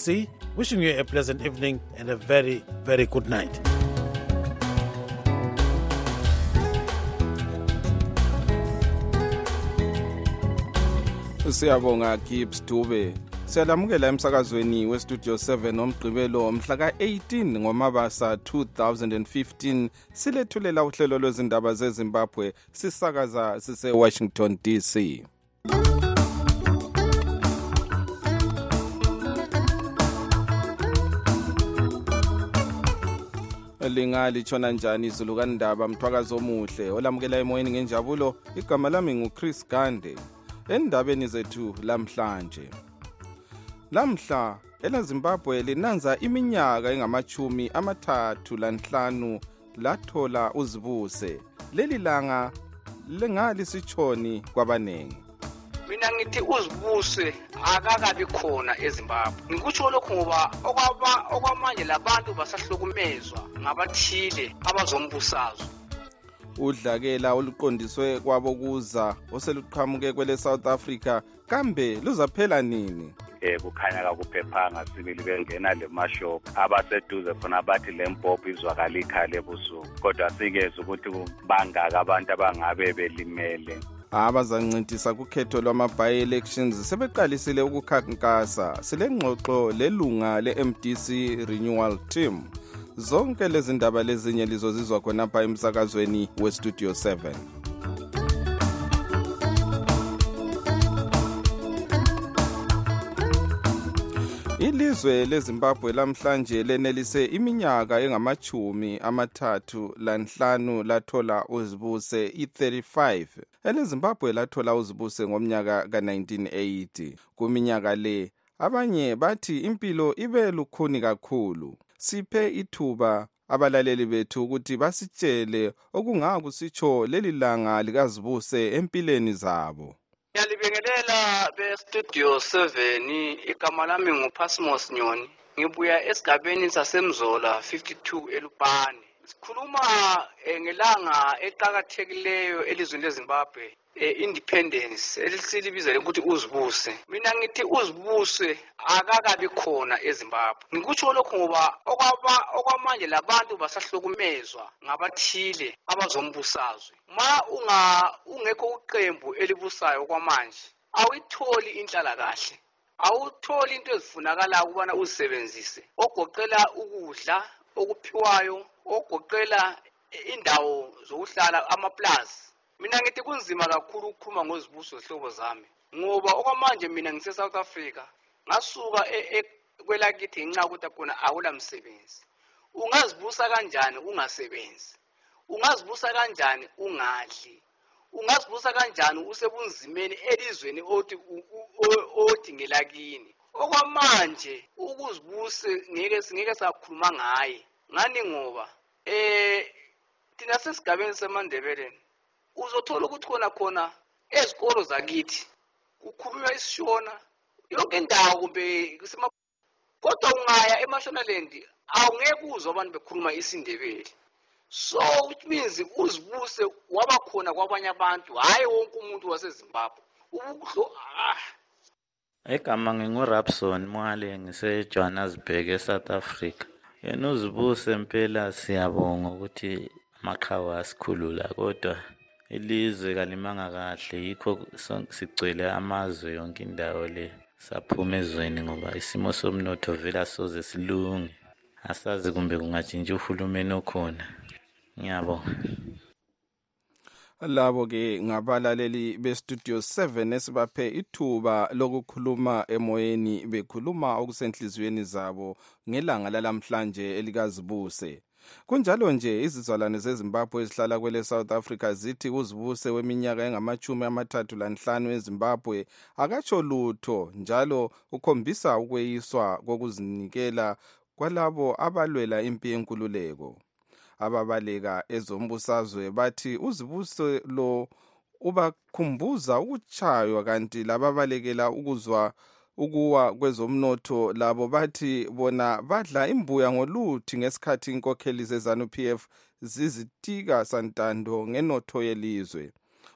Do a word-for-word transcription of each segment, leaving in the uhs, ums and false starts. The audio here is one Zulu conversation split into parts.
C, wishing you a pleasant evening and a very, very good night. Siyabonga Gibbs Dube. Siyalamukela emsakazweni westudio seven omgqibelo mhla ka eighteen ngoMabasa two thousand fifteen silethulela uhlelo lwezindaba zeZimbabwe sisakaza sise Washington D C. Lingali chona njani izulu kandaba mthwakazi omuhle olamukela emoyeni ngenjabulo igama lami nguChris Gande. Endabeni zethu lamhlanje. Lamhla elaZimbabwe linanza iminyaka engamachumi amathathu lanhlanu lathola uzibuse. Leli langa lengali sichoni kwabanengi. Mina ngithi uzibuse akakabi khona eZimbabwe. Ngikutsho lokho ngoba okwaba okwamanje labantu basahlukumezwa ngabathile abazombusazwe. Udlakela oluqondiswe kwabokuza oseluqhamuke kwele South Africa kambe luzaphela nini? Eh kukhanya kakuphephanga sibili bengena le mashop abaseduze khona bathi lempopho izwakala ikhale ebusuku kodwa sikeze ukuthi bangaka abantu abangabe belimele. Abazancintisa kukhetho lwama by elections sebeqalisile ukukhankasa silengxoxo lelunga le M D C renewal team. Zonke lezi ndaba lezinye lizozizwa khona pha emsakazweni we Studio seven. Ilizwe leZimbabwe lamhlanje lenelise iminyaka engamachumi amathathu lanhlanu lathola uzibuse i thirty-five. EleZimbabwe lathola uzibuse ngomnyaka ka nineteen eighty. Kuminyaka le abanye bathi impilo ibe lukhuni kakhulu. Siphe ithuba abalaleli bethu ukuthi basitshele okungakusitsho leli langa likazibuse empilweni zabo. Ngiyalibingelela be Studio seven igama lami nguPhasmos Nyoni. Ngibuya esigabeni saseMzola fifty-two eLupane. Sikhuluma ngelanga eqhakathekileyo elizweni leZimbabwe. Independence elisilibizele ukuthi uzibuse. Mina ngithi uzibuse akakabi khona eZimbabwe. Ngikutsho lokho ngoba okwaba okwamanje labantu basahlukumezwa ngabathile abazombusazwe. Ma unga ungekho uqembu elibusayo kwamanje awuyitholi inhlala kahle. Awutholi into ezifunakala ukubana uzisebenzise. Ogoqela ukudla okuphiwayo, ogoqela indawo zokuhlala amaplaza. Mina ngithi kunzima kakhulu ukukhuluma ngozibuso zihlobo zami ngoba okwamanje mina ngise South Africa ngasuka kwelakithi ngenxa ukuthi khona awula msebenzi. Ungazibusa kanjani ungasebenzi? Ungazibusa kanjani ungadli? Ungazibusa kanjani usebunzimeni elizweni othi othi ngelakini? Okwamanje ukuzibuse ngeke singeke sakhuluma ngaye. Ngani ngoba eh thina sesigabeni seMandebeleni uzothola ukuthi khona khona ezikolo zakithi kukhulunywa isishona yonke indawo kumbe kusema kodwa ungaya eMashonaland awungeke uzwe abantu bekhuluma isiNdebele. So which means uzibuse waba khona kwabanye abantu hayi wonke umuntu waseZimbabwe. Ubukho ah Egama nginguRapson Mwale ngise Johannesburg eSouth Africa. Yena uzibuse impela siyabonga ukuthi amaqhawe asikhulula kodwa ilizwe kalimanga kahle yikho sigcwele amazwe yonke indawo le saphuma ezweni ngoba isimo somnotho vela soze silunge asazi kumbe kungatshintsha uhulumeni okhona. Ngiyabonga. Labo ke ngabalaleli be Studio seven esibaphe ithuba lokukhuluma emoyeni bekhuluma okusenhlizweni zabo ngelanga lalamhlanje elikazibuse. Kunjalo nje izizalwane zeZimbabwe ezihlala kwele South Africa zithi uzibuse weminyaka engamachumi amathathu lanhlanu eZimbabwe akatsho lutho njalo ukhombisa ukweyiswa kokuzinikela kwalabo abalwela impi yenkululeko. Ababaleka ezombusazwe bathi uzibuse lo ubakhumbuza ukuchaywa kanti lababalekela ukuzwa ukuwa kwezomnotho labo bathi bona badla imbuya ngoluthi ngesikhathi inkokheli zeZanu P F zizitika santando ngenotho yelizwe.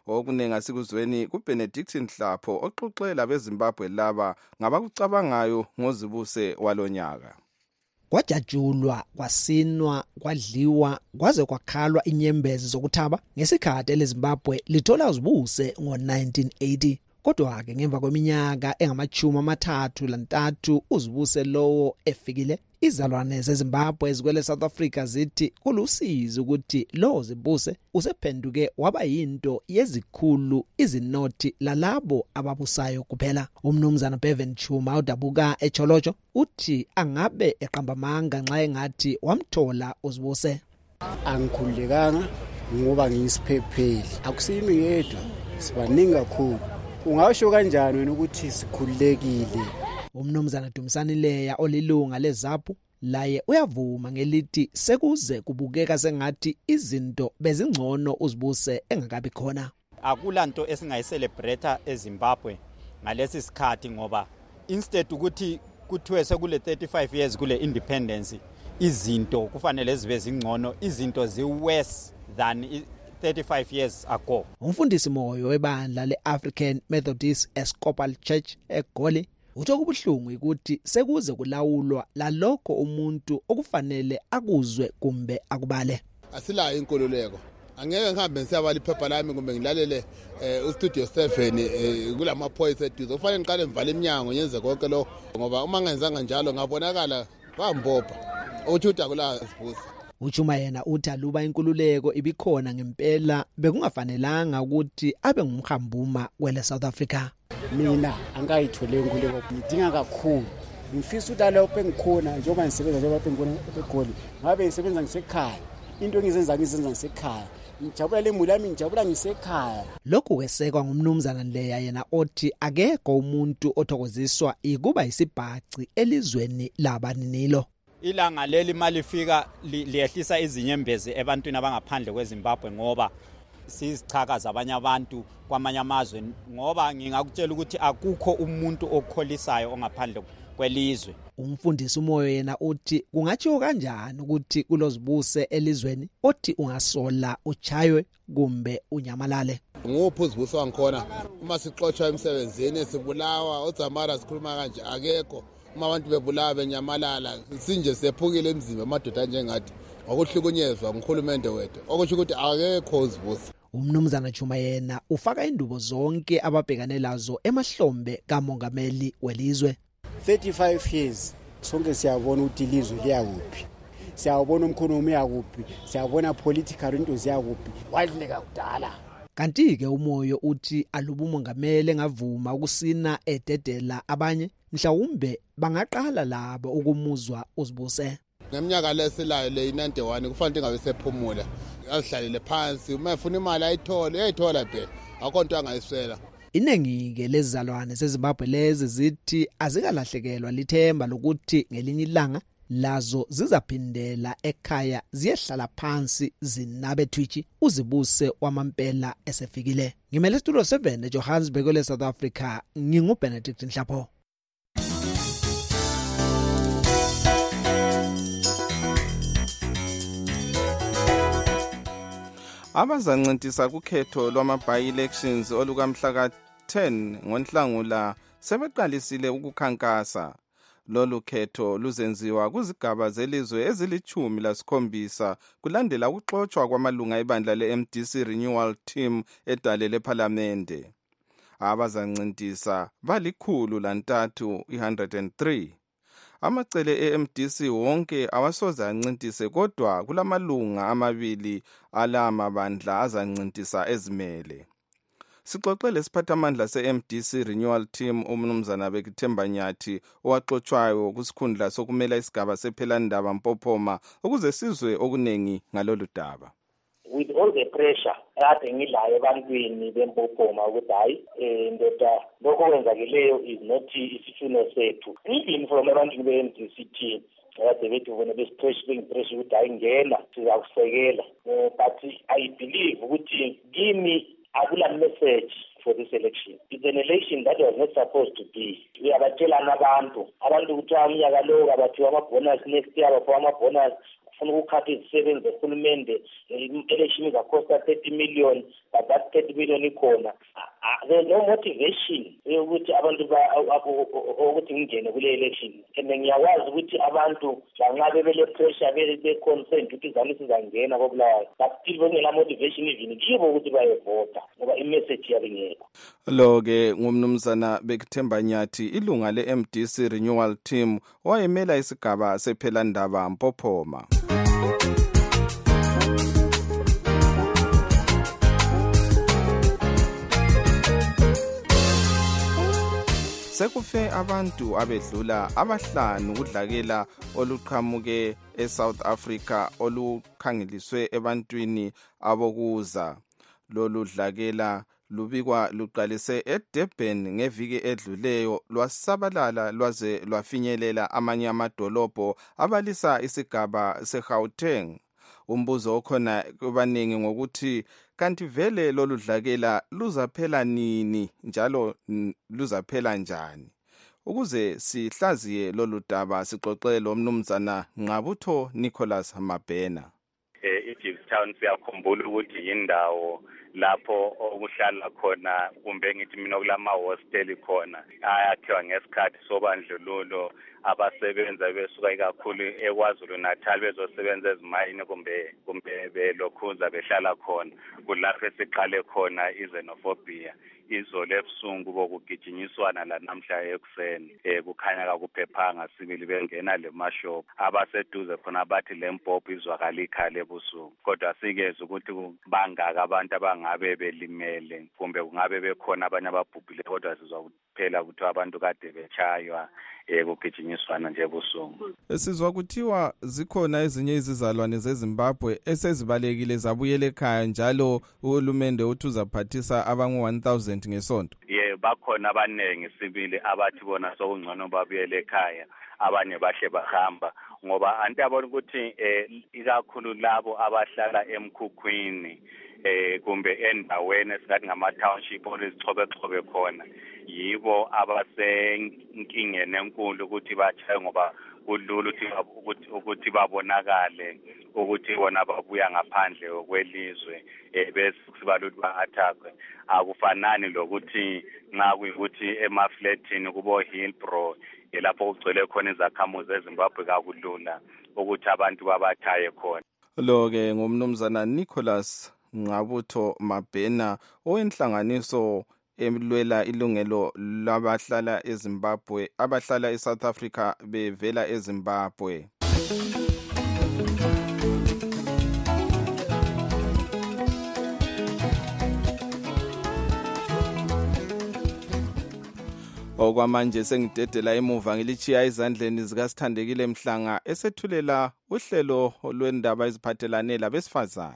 Okuningi asikuzweni kuBenedict Nhlapho oxoxela beZimbabwe laba ngabakucabangayo ngozibuse walonyaka. Kwajatshulwa, kwasinwa, kwadliwa, kwaze kwakhalwa inyembezi zokuthaba ngesikhathi leZimbabwe lithola uzibuse ngo nineteen eighty. Kodwa ke ngemva kweminyaka engamachumi amathathu lantathu uzibuse lowo efikile, izalwane zeZimbabwe ezikwele South Africa zithi kulusizi ukuthi lo zibuse usephenduke waba yinto yezikhulu izinoti lalabo ababusayo kuphela. Umnumzana Bevan Chuma udabuka eCholocho uthi angabe eqamba amanga nxa engathi wamthola uzibuse. Angikhulekanga ngoba ngiyisiphepheli, akusimi yedwa, sibaningi kakhulu. Ungasho kanjani wena ukuthi sikhulekile? Umnumzana Dumisani Leya olilunga leZAPU laye uyavuma ngelithi sekuze kubukeka sengathi izinto bezingcono uzibuse engakabi khona. Akulanto esingayicelebrate eZimbabwe ngalesi sikhathi ngoba instead ukuthi kuthiwe sekule thirty-five years kule independence, izinto kufanele zibe zingcono, izinto zi-worse than thirty-five years ago. Umfundisi moyo webandla le-African Methodist Episcopal Church eGoli utho kubuhlungu ukuthi sekuze kulawulwa lalokho umuntu okufanele akuzwe kumbe akubale. Asilayo inkululeko. Angeke ngihambe ngisiyabala iphepha lami kumbe ngilalele uStudio seven kulamaphoyisa eduze. Kufanele ngiqale ngivale iminyango nyenze konke lo ngoba uma ngenzanga njalo ngabonakala bambopha. Uthi utakula sibusa. Uchuma yena uthi aluba inkululeko ibikhona ngempela bekungafanelanga ukuthi abe ngumhambuma kwele South Africa. Mina angayithole inkululeko, ngidinga kakhulu. Ngifisa ukuthi lapho engikhona njengoba ngisebenza njengoba engikhona eGoli, ngabe ngisebenza ngisekhaya. Into engizenza ngizenza ngisekhaya. Ngijabula lemuli yami, ngijabula ngisekhaya. Lokhu kwesekwa ngumnumzana Leya yena othi akekho umuntu othokoziswa ikuba isibhaci elizweni labaninilo. Ilanga leli malifika liyehlisa izinyembezi ebantwini abangaphandle kweZimbabwe ngoba sizichakaza abanye abantu kwamanye amazwe, ngoba ngingakutshela ukuthi akukho umuntu okholisayo ongaphandle kwelizwe. Umfundisi umoyo yena uthi kungatshiwo kanjani ukuthi kulozibuse elizweni othi ungasola uchaywe kumbe unyamalale. Nguphi uzibuse wangikhona uma sixotsha emsebenzini sibulawa uZamara sikhuluma kanje akekho. Uma abantu bebulawa benyamalala sinje sephukile emzimba amadoda njengathi okuhlukunyezwa nguhulumende wethu okusho ukuthi akekho uzibuse. Umnumzana Chuma yena ufaka indubo zonke ababhekane lazo emahlombe kamongameli welizwe. thirty-five years sonke siyabona ukuthi ilizwe liyakuphi, siyabona umkhonomi yakuphi, siyabona political into ziyakuphi, wadleka kudala. Kanti ke umoyo uthi aluba umongameli engavuma ukusina ededela abanye mhlawumbe bangaqala labo ukumuzwa uzibuse. Ngeminyaka lesilayo le ninety-one kufanele ingabe sephumula, azihlalele phansi, uma efuna imali ayithole uyayithola phela, akho nto angayiswela. Iningi ke lezizalwane zeZimbabwe lezi zithi azikalahlekelwa lithemba lokuthi ngelinye ilanga lazo zizaphindela ekhaya ziyehlala phansi zinabe Twitchi uzibuse wamampela esefikile. Ngimele Studio seven eJohannesburg le South Africa, nginguBenedict Nhlapho. Abazancintisa kukhetho lwama-by-elections olukamhla ka ten ngoNhlangula sebeqalisile ukukhankasa. Lolu khetho luzenziwa kuzigaba zelizwe ezilithumi lasikhombisa kulandela ukuxoxwa kwamalunga ebandla le-M D C Renewal Team edale lePhalamende. Abazancintisa balikhulu lantathu one hundred and three. Amacele e-M D C wonke awasoze ancintise kodwa kulamalunga amabili alama bandla azancintisa ezimele. Sixoxele siphathamandla se-M D C Renewal Team umnumzana Bekithemba Nyathi owaxoxwayo kusikhundla sokumela isigaba sephelandaba Mpophoma ukuze sizwe okunengi ngalolu daba. With all the pressure ade ngilayo ebantwini bempophoma ukuthi hayi ndoda lokho kwenzakeleyo is not isifuno sethu. Even from ebantwini be-M D C T ade bethu bona besipressure bengipressure ukuthi hayi ngena sizakusekela, but I believe ukuthi kimi akula message for this election. It's an election that was not supposed to be. Uyabatshelana abantu abantu ukuthi umnyaka lo abathiwa ama bonus next year baphiwa ama bonus ufuna ukukhatha izisebenzi zehulumende election izakhosta thirty million, but that thirty million ikhona. There's no motivation ukuthi abantu ukuthi ngingene kule election. And ngiyakwazi ukuthi abantu bangabe bele pressure bele be concerned ukuthi izalo sizangena kobulawayo, but still bengela motivation even kibo ukuthi bayevota ngoba imessage yabingekho. Lo ke ngumnumzana Bekuthemba Nyathi, ilunga le M D C Renewal Team wayemela isigaba sephelandaba Mpophoma. Sekufe abantu abedlula abahlanu kudlakela oluqhamuke eSouth Africa olukhangeliswe ebantwini abokuza. Lolu dlakela lubikwa luqalise eDurban ngeviki edluleyo lwasabalala lwaze lwafinyelela amanye amadolobho abalisa isigaba seGauteng. Umbuzo okhona kubaningi ngokuthi kanti vele lolu dlakela luzaphela nini njalo luzaphela njani. Ukuze sihlaziye lolu daba sixoxe lo mnumzana Ngqabutho Nicholas Mabhena. eJeffstown siyakhumbula ukuthi yindawo lapho okuhlala khona kumbe ngithi mina kulama hostel khona ayakhiwa ngesikhathi sobandlululo abasebenza besuka kakhulu eKwaZulu Natal bezosebenza ezimayini kumbe kumbe belokhuza behlala khona. Kulapho esiqale khona izenofobia izolo ebusungu bokugijinyiswana la namhla ekuseni eh kukhanya kakuphephanga sibili bengena le mashop abaseduze khona bathi lempopho izwakala ikhala ebusuku, kodwa sikeze ukuthi bangaka abantu abangabe belimele kumbe kungabe bekhona abanye ababhubhile, kodwa sizwa kuphela ukuthi abantu kade bechaywa eh kugijinyiswana nje ebusuku. Sizwa kuthiwa zikhona ezinye izizalwane zeZimbabwe esezibalekile zabuyela ekhaya njalo uhulumende uthi uzaphathisa abangu one thousand ngesonto. Yeah, bakhona abanengi sibili abathi bona sokungcono babuyele ekhaya, abanye bahle bahamba ngoba anti abona ukuthi eh ikakhulu labo abahlala emkhukhwini eh kumbe endaweni esingathi ngama township olizixhobe xhobe khona yibo abasenkingeni enkulu ukuthi bachaye ngoba kulula ukuthi ukuthi babonakale ukuthi bona babuya ngaphandle kwelizwe eh bese sibalulu ba-attackwe. Akufanani lokuthi nxa kuyikuthi emafletini kubo Hillbrow lapho kugcwele khona izakhamuzi eZimbabwe kakulula ukuthi abantu babathaye khona. Lo ke ngumnumzana Nicholas Ngqabutho Mabhena owenhlanganiso emlwela ilungelo labahlala eZimbabwe abahlala eSouth Africa bevela eZimbabwe. Okwamanje sengidedela emuva ngilichiya izandleni zikaSithandekile Mhlanga esethulela uhlelo lwendaba eziphathelane labesifazane.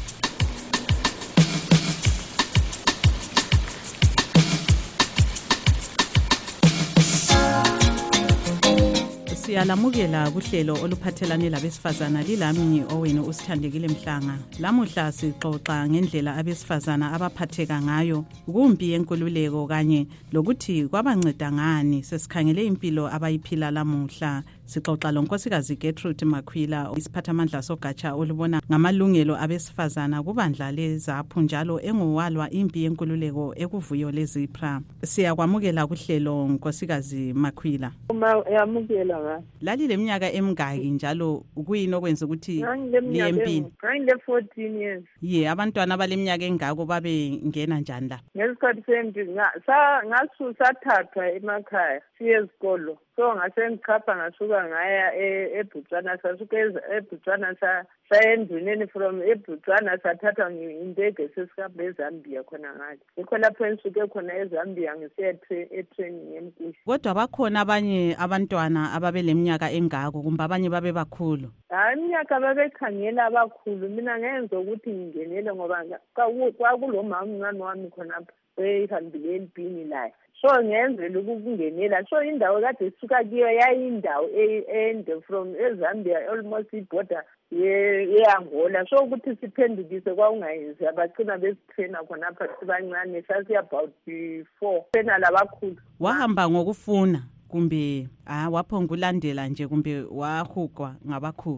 Siyalamukela kuhlelo oluphathelane labesifazana lilami owenu uSithandekile Mhlanga. Lamuhla sixoxa ngendlela abesifazana abaphatheka ngayo kumbi yenkululeko kanye lokuthi kwabanceda ngani. Sesikhangele impilo abayiphila lamuhla. Sixoxa lonkosikazi Gertrude Makhwila, isiphathamandla sogatsha olubona ngamalungelo abesifazana kubandla leZAPHU njalo enguwalwa impi yenkululeko ekuvuyo leZIPRA. Siyakwamukela kuhlelo nkosikazi Makhwila. Yamukela ba. Lali leminyaka emingaki njalo kuyini okwenza ukuthi lempini? Ngile fourteen years. Ye, abantwana baleminyaka engako babe ngena njani la? Ngesikhathi sempi sa ngasusa thatha emakhaya siye esikolo. So ngasengichapha ngasuka ngaya eBotswana, sasuka eBotswana sa sayenduneni from eBotswana sathatha indege sesikabe eZambia khona ngathi. Yikho lapho ensuke khona eZambia ngisiya etraining emkushi. Kodwa bakhona abanye abantwana ababe leminyaka engako kumbe abanye babe bakhulu. Hayi iminyaka babekhangela abakhulu, mina ngenza ukuthi ngingenele ngoba kwakulomama umncane wami khona ehambile empini la. So ngenzela ukukungenela, so indawo kade sisuka kiyo yayindawo ende from eZambia almost iborder ye-Angola. So ukuthi siphendukise kwakungayenzi, abagcina besitrena khonapha sibancane, sasi about four trena labakhulu. Wahamba ngokufuna kumbe ah waphonga ulandela nje kumbe wahugwa ngabakhulu?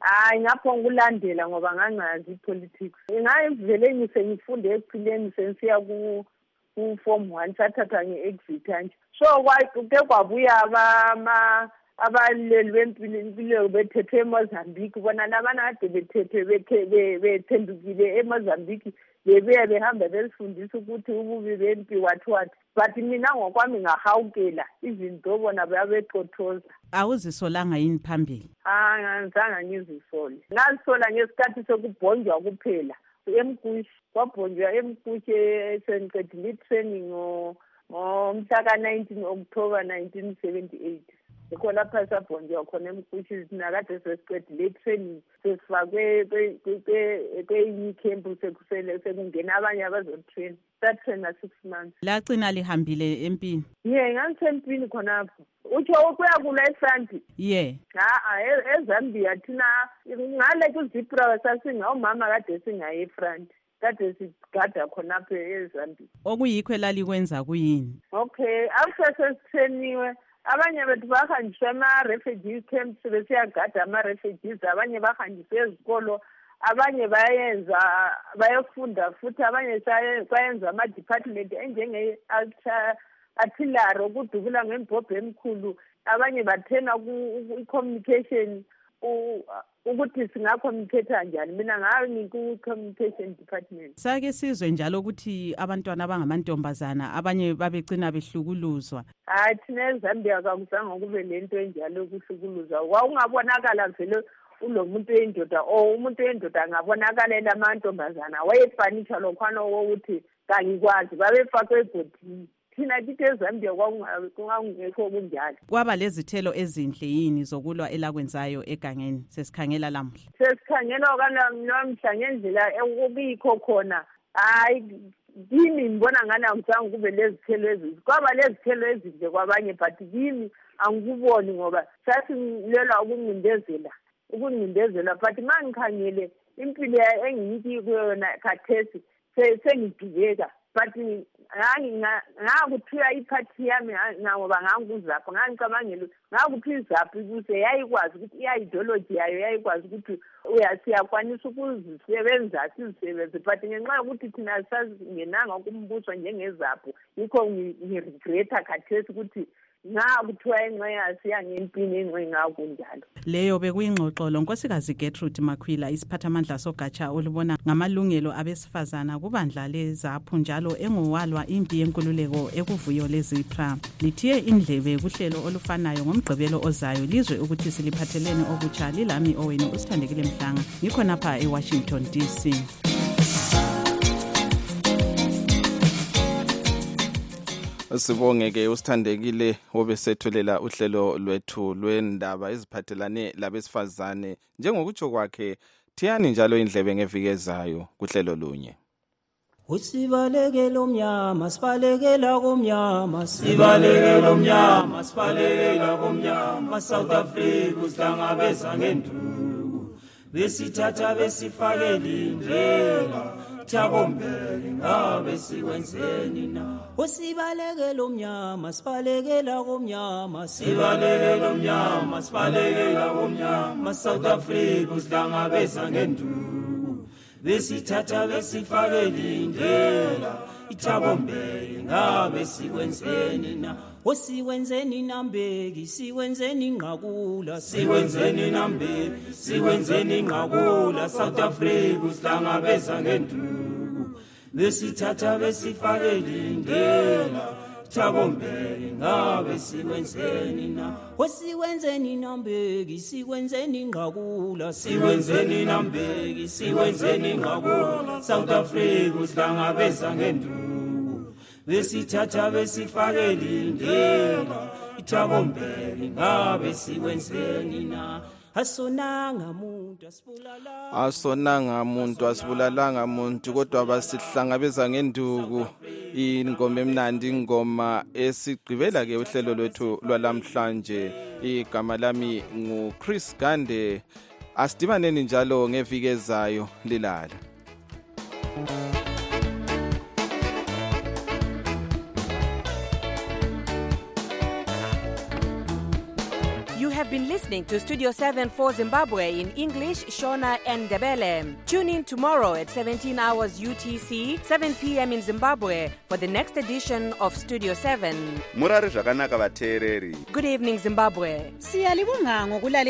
hayi ngapho ngikulandela ngoba ngangazi politics. Ngayivele ngisengifunde ekuphileni sensiya ku ku form one sathatha nge-exit nje. So kwake kwabuya abama abaleli bempilo impilo bethethe eMozambique bona labana kade bethethe bethendukile eMozambique bebuya behamba belifundisa ukuthi ububi bempi wathi wathi. But mina ngokwami ngahawukela izinto bona babeqothoza. Awuzisolanga yini phambili? Ah, ngizange ngizisole. Ngazisola ngesikhathi sokubhonjwa kuphela. Emkushi kwabhonjwa emkushi esenqedile training ngomhla ka nineteen October nineteen seventy-eight. Ikho lapha sabhonjwa khona emkushi sinakade sesiqedile training sesifakwe kwenye camp sekusele sekungena abanye abazotrain. Satraina six months. Lagcina lihambile empini? Yeah, ngangisempini khonapho. Utsho ukuya kula eFront? Yeah. Ha, eZambia thina ngale kuZipra sasinga umama kade singaye eFront. Kade sigada khonapho eZambia. Okuyikho lalikwenza kuyini? Okay, after sesitrainiwe abanye bethu bahanjiswe ama-refugee camps besiyagada ama-refugees, abanye bahanjiswe ezikolo, abanye bayenza bayofunda futhi, abanye bayenza ama-department enjenge-artillery ukudubula ngembhobho emkhulu, abanye bathena ku-communication ukuthi singacommunicate njani. Mina ngayo ngiku-communication department. Sake sizwe njalo ukuthi abantwana abangamantombazana abanye babecina behlukuluzwa. Hayi thina eZambia kakuzange kube lento enjalo ukuhlukuluzwa. Wawungabonakala vele ulo muntu wendoda o umuntu wendoda angabonakalela amantombazana wayefanisha lokhwana wokuthi kangikwazi babefakwe ebhodini. Thina kithi eZambia kwakungekho kunjalo. Kwaba lezithelo ezinhle yini zokulwa elakwenzayo egangeni sesikhangela lamuhla? Sesikhangela kanamhla ngendlela ekubikho khona. Hayi kimi ngibona ngani angizange kube lezithelo ezinhle. Kwaba lezithelo ezinhle kwabanye but kimi angikuboni ngoba sasilela ukuncindezela ukuncindezela but mangikhangele impilo engiyiki kuyona khathesi sengidibeka. But ngakuthiya iphathi yami ngoba ngangikuzapho ngangicabangela ngakuthiya izapho ukuze yayikwazi ukuthi i-ideology yayo yayikwazi ukuthi uyasiyakwanisa ukuzisebenza sizisebenze but ngenxa yokuthi thina sazingenanga kumbuso njengezapho yikho ngiregreta khathesi ukuthi ngakuthiwa enxenye siya ngempini enxenye ngakunjalo. Leyo bekuyingxoxolo Nkosikazi Gertrude Makhwila, isiphathamandla sogatsha olubona ngamalungelo abesifazana kubandla lezapho njalo engowalwa impi yenkululeko ekuvuyo leZipra. Lithiye indlebe kuhlelo olufanayo ngomgqibelo ozayo lizwe ukuthi siliphathelene okutsha. Lilami owenu uSithandekile Mhlanga, ngikho napha eWashington D C. Sibongeke uSithandekile obesethulela uhlelo lwethu lwendaba eziphathelane labesifazane. Njengokutsho kwakhe, thiyani njalo indlebe ngeviki ezayo kuhlelo lunye. Usibalekela omnyama sibalekela komnyama sibalekela omnyama sibalekela komnyama South Africa usihlangabeza ngenduku besithatha besifakela indlela Thabombele ngabe sikwenzeni na usibalekela omnyama sibalekela komnyama sibalekela omnyama sibalekela komnyama South Africa usihlangabeza ngenduku besithatha besifakela indlela Thabombele ngabe sikwenzeni na osiwenzeni nambeki siwenzeni inqakula siwenzeni nambeki siwenzeni inqakula South Africa usihlangabeza ngenduku besithatha besifakela indlela Thabombele ngabe sikwenzeni na osiwenzeni nambeki siwenzeni inqakula siwenzeni nambeki siwenzeni inqakula South Africa usihlangabeza ngenduku besithatha besifakela indlela Thabombele ngabe sikwenzeni na asonanga muntu asibulala asonanga muntu asibulalanga muntu kodwa basihlangabeza ngenduku. Ingoma emnandi, ingoma esigqibela ke uhlelo lwethu lwalamhlanje. Igama lami nguChris Gande. Asidibaneni njalo ngeviki ezayo. Lilala. You have been listening listening to Studio seven for Zimbabwe in English, Shona and Ndebele. Tune in tomorrow at seventeen hours U T C, seven p.m. in Zimbabwe for the next edition of Studio seven. Murari zvakanaka vateereri. Good evening, Zimbabwe. Siyalibonga ngokulalela